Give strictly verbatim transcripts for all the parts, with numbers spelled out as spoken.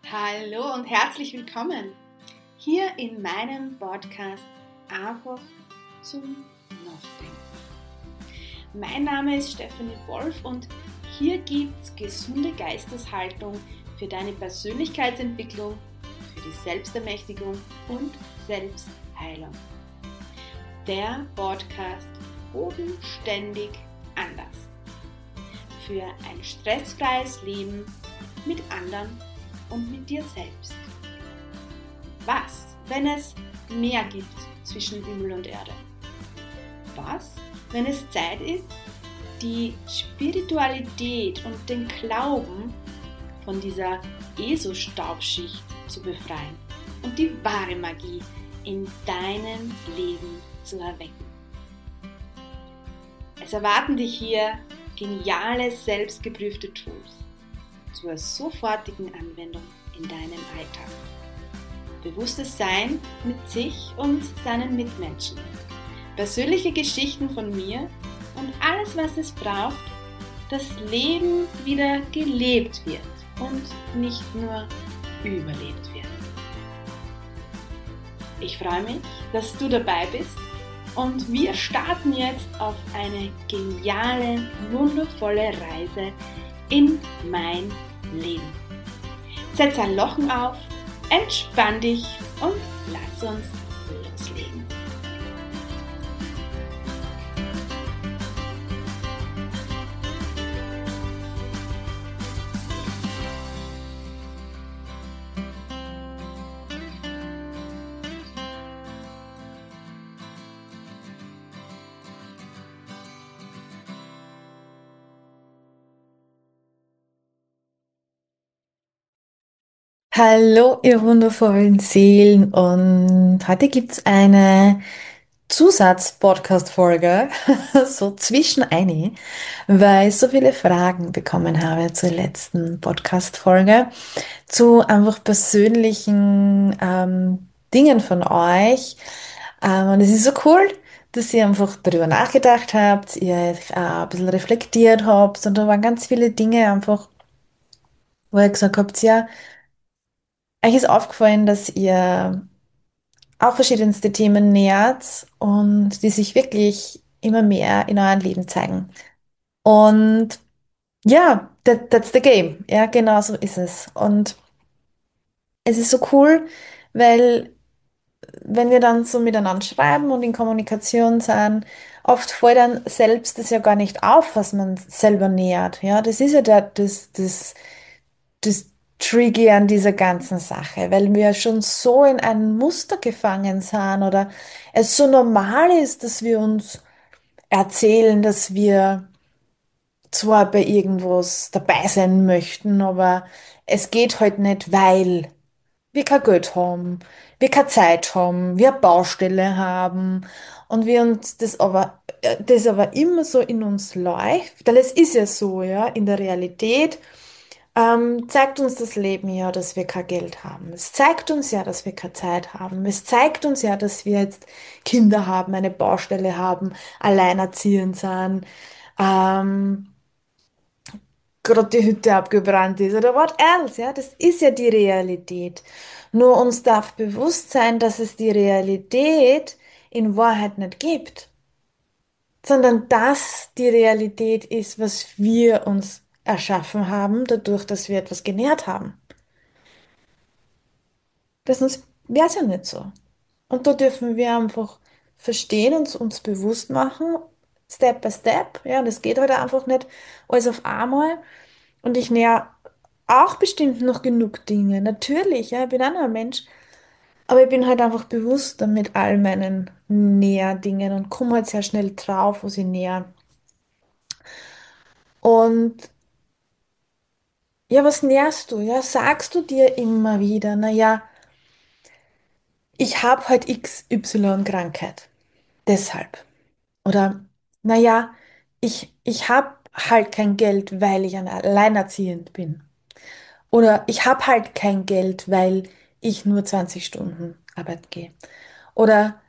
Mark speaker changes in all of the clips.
Speaker 1: Hallo und herzlich willkommen hier in meinem Podcast Einfach zum Nachdenken. Mein Name ist Stephanie Wolf und hier gibt es gesunde Geisteshaltung für deine Persönlichkeitsentwicklung, für die Selbstermächtigung und Selbstheilung. Der Podcast bodenständig anders. Für ein stressfreies Leben mit anderen und mit dir selbst. Was, wenn es mehr gibt zwischen Himmel und Erde? Was, wenn es Zeit ist, die Spiritualität und den Glauben von dieser ESO-Staubschicht zu befreien und die wahre Magie in deinem Leben zu erwecken? Es erwarten dich hier geniale, selbstgeprüfte Tools zur sofortigen Anwendung in deinem Alltag. Bewusstes Sein mit sich und seinen Mitmenschen. Persönliche Geschichten von mir und alles, was es braucht, dass Leben wieder gelebt wird und nicht nur überlebt wird. Ich freue mich, dass du dabei bist und wir starten jetzt auf eine geniale, wundervolle Reise in mein Leben. Setz ein Lochen auf, entspann dich und lass uns loslegen.
Speaker 2: Hallo, ihr wundervollen Seelen, und heute gibt's eine Zusatz-Podcast-Folge, so zwischen eine, weil ich so viele Fragen bekommen habe zur letzten Podcast-Folge, zu einfach persönlichen ähm, Dingen von euch. Ähm, und es ist so cool, dass ihr einfach darüber nachgedacht habt, ihr äh, ein bisschen reflektiert habt, und da waren ganz viele Dinge einfach, wo ihr gesagt habt, ja, euch ist aufgefallen, dass ihr auch verschiedenste Themen nähert und die sich wirklich immer mehr in eurem Leben zeigen. Und ja, that, that's the game. Ja, genau so ist es. Und es ist so cool, weil wenn wir dann so miteinander schreiben und in Kommunikation sind, oft fällt dann selbst das ja gar nicht auf, was man selber nähert. Ja, das ist ja der, das, das das Tricky an dieser ganzen Sache, weil wir schon so in ein Muster gefangen sind oder es so normal ist, dass wir uns erzählen, dass wir zwar bei irgendwas dabei sein möchten, aber es geht halt nicht, weil wir kein Geld haben, wir keine Zeit haben, wir eine Baustelle haben und wir uns das aber, äh, das aber immer so in uns läuft, weil es ist ja so, ja, in der Realität ähm, zeigt uns das Leben ja, dass wir kein Geld haben. Es zeigt uns ja, dass wir keine Zeit haben. Es zeigt uns ja, dass wir jetzt Kinder haben, eine Baustelle haben, alleinerziehend sind, ähm, gerade die Hütte abgebrannt ist oder what else, ja. Das ist ja die Realität. Nur uns darf bewusst sein, dass es die Realität in Wahrheit nicht gibt, sondern dass die Realität ist, was wir uns erschaffen haben, dadurch, dass wir etwas genährt haben. Das sonst wäre es ja nicht so. Und da dürfen wir einfach verstehen und uns bewusst machen, Step by Step. Ja, und es geht halt einfach nicht alles auf einmal. Und ich näher auch bestimmt noch genug Dinge. Natürlich, ja, ich bin auch noch ein Mensch. Aber ich bin halt einfach bewusster mit all meinen Nährdingen und komme halt sehr schnell drauf, was ich näher. Und ja, was nährst du? Ja, sagst du dir immer wieder, naja, ich habe halt X Y-Krankheit. Deshalb. Oder, naja, ich, ich habe halt kein Geld, weil ich ein alleinerziehend bin. Oder ich habe halt kein Geld, weil ich nur zwanzig Stunden Arbeit gehe. Oder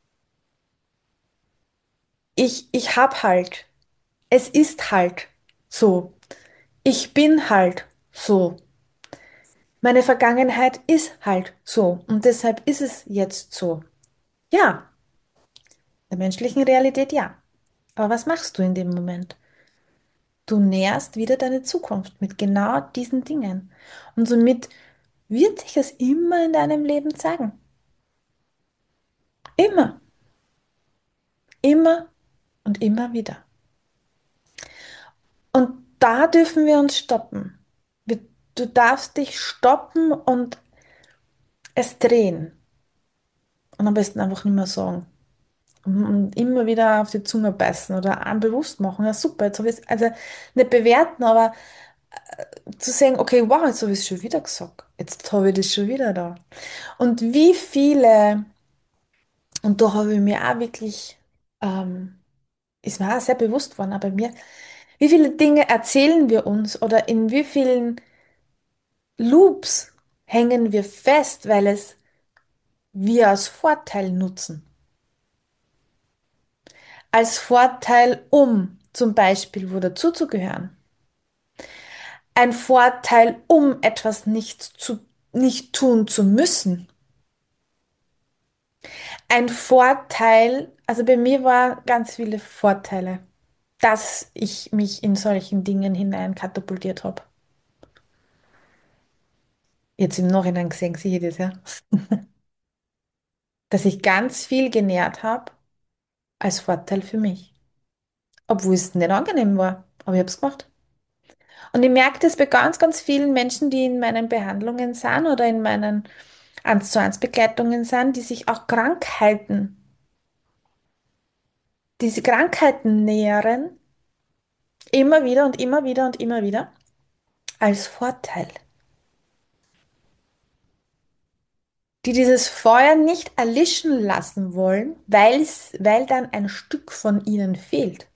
Speaker 2: ich, ich habe halt, es ist halt so. Ich bin halt so. Meine Vergangenheit ist halt so und deshalb ist es jetzt so. Ja, der menschlichen Realität ja. Aber was machst du in dem Moment? Du nährst wieder deine Zukunft mit genau diesen Dingen. Und somit wird sich es immer in deinem Leben zeigen. Immer, immer und immer wieder. Und da dürfen wir uns stoppen. Wir, du darfst dich stoppen und es drehen. Und am besten einfach nicht mehr sagen. Und und immer wieder auf die Zunge beißen oder einem bewusst machen. Ja, super, jetzt habe ich es, also nicht bewerten, aber zu sagen, okay, wow, jetzt habe ich es schon wieder gesagt. Jetzt habe ich das schon wieder da. Und wie viele, und da habe ich mir auch wirklich, ähm, ist mir auch sehr bewusst geworden, auch bei mir, wie viele Dinge erzählen wir uns oder in wie vielen Loops hängen wir fest, weil es wir als Vorteil nutzen. Als Vorteil, um zum Beispiel wo dazuzugehören. Ein Vorteil, um etwas nicht zu, nicht tun zu müssen. Ein Vorteil, also bei mir war ganz viele Vorteile, dass ich mich in solchen Dingen hinein katapultiert habe. Jetzt im Nachhinein gesehen sehe ich das, ja. Dass ich ganz viel genährt habe als Vorteil für mich. Obwohl es nicht angenehm war, aber ich habe es gemacht. Und ich merke das bei ganz, ganz vielen Menschen, die in meinen Behandlungen sind oder in meinen eins zu eins Begleitungen sind, die sich auch Krankheiten, diese Krankheiten nähren, immer wieder und immer wieder und immer wieder als Vorteil. Die dieses Feuer nicht erlischen lassen wollen, weil's, weil dann ein Stück von ihnen fehlt.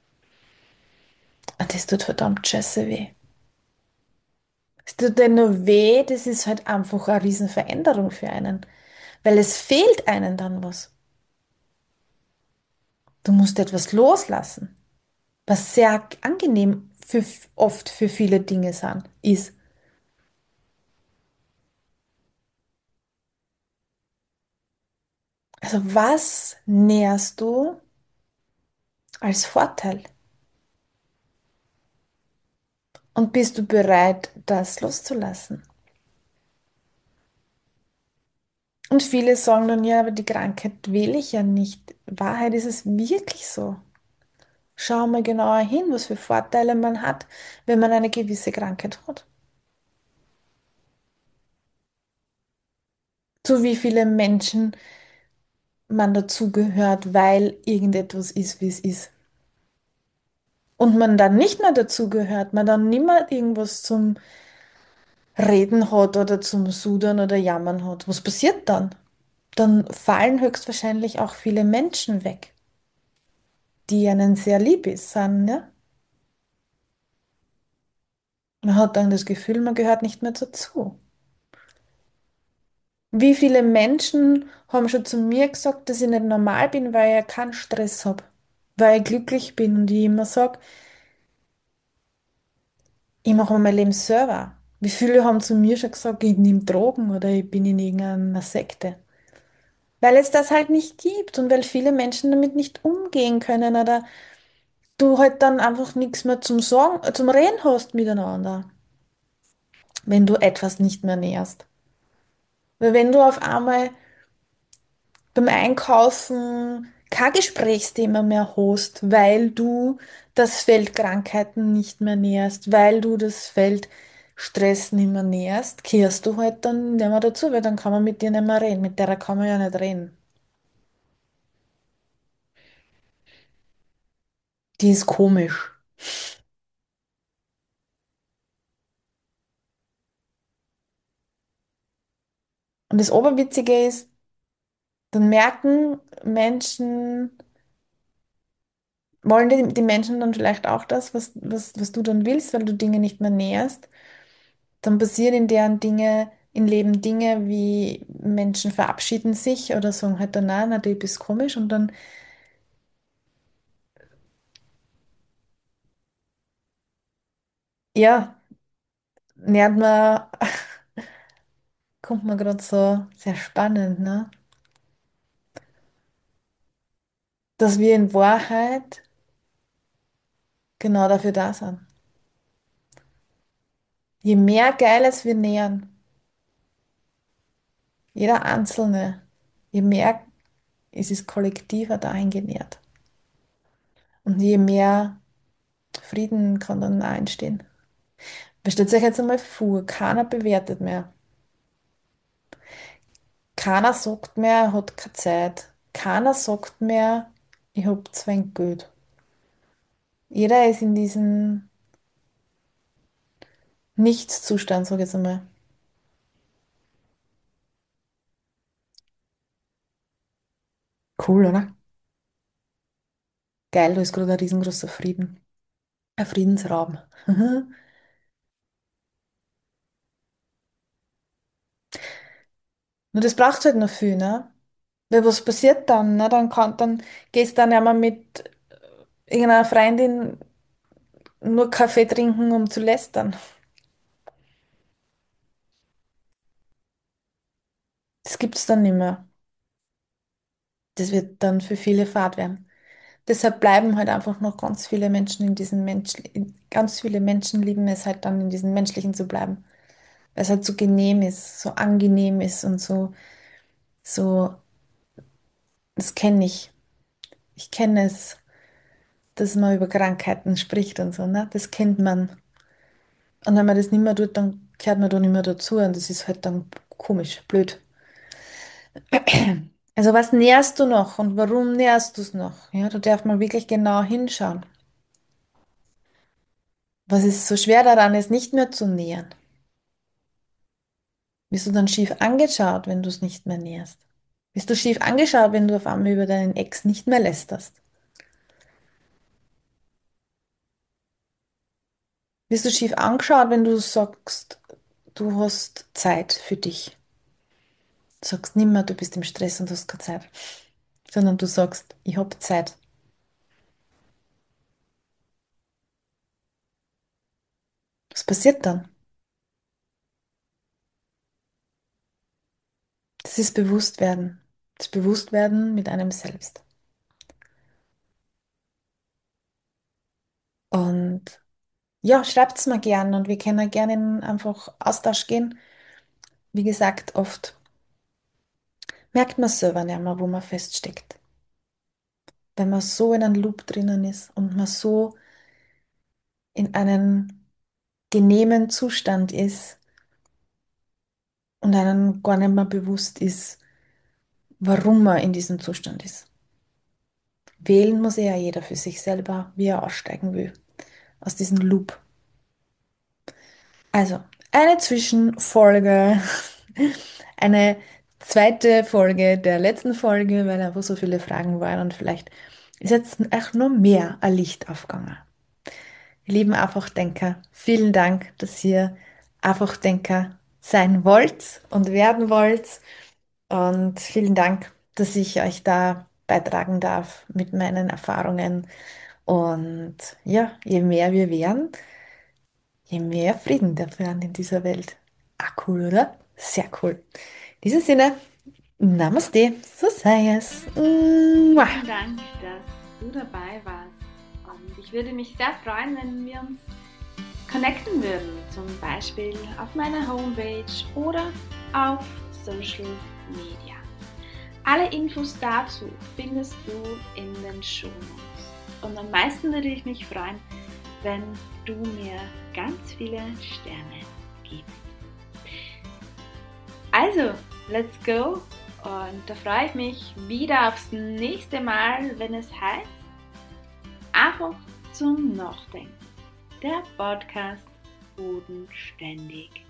Speaker 2: Und das tut verdammt scheiße weh. Es tut dir nur weh, das ist halt einfach eine Riesenveränderung für einen, weil es fehlt einem dann was. Du musst etwas loslassen, was sehr angenehm für, oft für viele Dinge sind, ist. Also was nährst du als Vorteil? Und bist du bereit, das loszulassen? Und viele sagen dann, ja, aber die Krankheit wähle ich ja nicht. In Wahrheit ist es wirklich so. Schau mal genauer hin, was für Vorteile man hat, wenn man eine gewisse Krankheit hat. Zu wie viele Menschen man dazugehört, weil irgendetwas ist, wie es ist. Und man dann nicht mehr dazugehört, man dann nicht mehr irgendwas zum Reden hat oder zum Sudern oder Jammern hat. Was passiert dann? Dann fallen höchstwahrscheinlich auch viele Menschen weg, die einen sehr lieb ist, sind, ja? Man hat dann das Gefühl, man gehört nicht mehr dazu. Wie viele Menschen haben schon zu mir gesagt, dass ich nicht normal bin, weil ich keinen Stress habe, weil ich glücklich bin und ich immer sage, ich mache mein Leben selber. Wie viele haben zu mir schon gesagt, ich nehme Drogen oder ich bin in irgendeiner Sekte? Weil es das halt nicht gibt und weil viele Menschen damit nicht umgehen können oder du halt dann einfach nichts mehr zum Sagen, zum Reden hast miteinander, wenn du etwas nicht mehr nährst. Weil wenn du auf einmal beim Einkaufen kein Gesprächsthema mehr hast, weil du das Feld Krankheiten nicht mehr nährst, weil du das Feld Stress nicht mehr nährst, kehrst du halt dann nicht mehr dazu, weil dann kann man mit dir nicht mehr reden. Mit der kann man ja nicht reden. Die ist komisch. Und das Oberwitzige ist, dann merken Menschen, wollen die, die Menschen dann vielleicht auch das, was, was, was du dann willst, weil du Dinge nicht mehr nährst. Dann passieren in deren Dinge, im Leben Dinge wie Menschen verabschieden sich oder sagen halt dann, nein, na, du bist komisch und dann, ja, nährt man, kommt mir gerade so sehr spannend, ne? Dass wir in Wahrheit genau dafür da sind. Je mehr Geiles wir nähern, jeder Einzelne, je mehr ist es kollektiver dahin genährt. Und je mehr Frieden kann dann auch entstehen. Stellt euch jetzt einmal vor, keiner bewertet mehr. Keiner sagt mehr, er hat keine Zeit. Keiner sagt mehr, ich hab zu wenig Geld. Jeder ist in diesem Nichtszustand, sag ich jetzt einmal. Cool, oder? Geil, da ist gerade ein riesengroßer Frieden. Ein Friedensraum. Nur das braucht halt noch viel, ne? Weil was passiert dann, ne? Dann kann, dann gehst du dann ja mal mit irgendeiner Freundin nur Kaffee trinken, um zu lästern. Das gibt's dann nicht mehr. Das wird dann für viele fad werden. Deshalb bleiben halt einfach noch ganz viele Menschen in diesen Menschen, ganz viele Menschen lieben es halt dann in diesen menschlichen zu bleiben, weil es halt so genehm ist, so angenehm ist und so, so, das kenne ich. Ich kenne es, dass man über Krankheiten spricht und so, ne? Das kennt man. Und wenn man das nicht mehr tut, dann gehört man da nicht mehr dazu und das ist halt dann komisch, blöd. Also was nährst du noch und warum nährst du es noch? Ja, da darf man wirklich genau hinschauen. Was ist so schwer daran, es nicht mehr zu nähern? Wirst du dann schief angeschaut, wenn du es nicht mehr näherst? Wirst du schief angeschaut, wenn du auf einmal über deinen Ex nicht mehr lästerst? Wirst du schief angeschaut, wenn du sagst, du hast Zeit für dich? Du sagst nicht mehr, du bist im Stress und hast keine Zeit, sondern du sagst, ich habe Zeit. Was passiert dann? Das ist Bewusstwerden. Das Bewusstwerden mit einem selbst. Und ja, schreibt es mir gern und wir können gerne in einfach Austausch gehen. Wie gesagt, oft merkt man selber nicht mehr, wo man feststeckt. Wenn man so in einem Loop drinnen ist und man so in einem genehmen Zustand ist und einem gar nicht mehr bewusst ist, warum man in diesem Zustand ist. Wählen muss ja jeder für sich selber, wie er aussteigen will aus diesem Loop. Also, eine Zwischenfolge, eine zweite Folge der letzten Folge, weil einfach so viele Fragen waren und vielleicht ist jetzt auch noch mehr ein Licht aufgegangen. Ihr lieben Einfachdenker, vielen Dank, dass ihr Einfachdenker sein wollt und werden wollt. Und vielen Dank, dass ich euch da beitragen darf mit meinen Erfahrungen. Und ja, je mehr wir wären, je mehr Frieden dafür in dieser Welt. Ah, cool, oder? Sehr cool. In diesem Sinne, Namaste, so sei es. Mua.
Speaker 1: Vielen Dank, dass du dabei warst. Und ich würde mich sehr freuen, wenn wir uns connecten würden, zum Beispiel auf meiner Homepage oder auf Social Media. Alle Infos dazu findest du in den Shownotes. Und am meisten würde ich mich freuen, wenn du mir ganz viele Sterne gibst. Also, let's go! Und da freue ich mich wieder aufs nächste Mal, wenn es heißt, einfach zum Nachdenken. Der Podcast Bodenständig.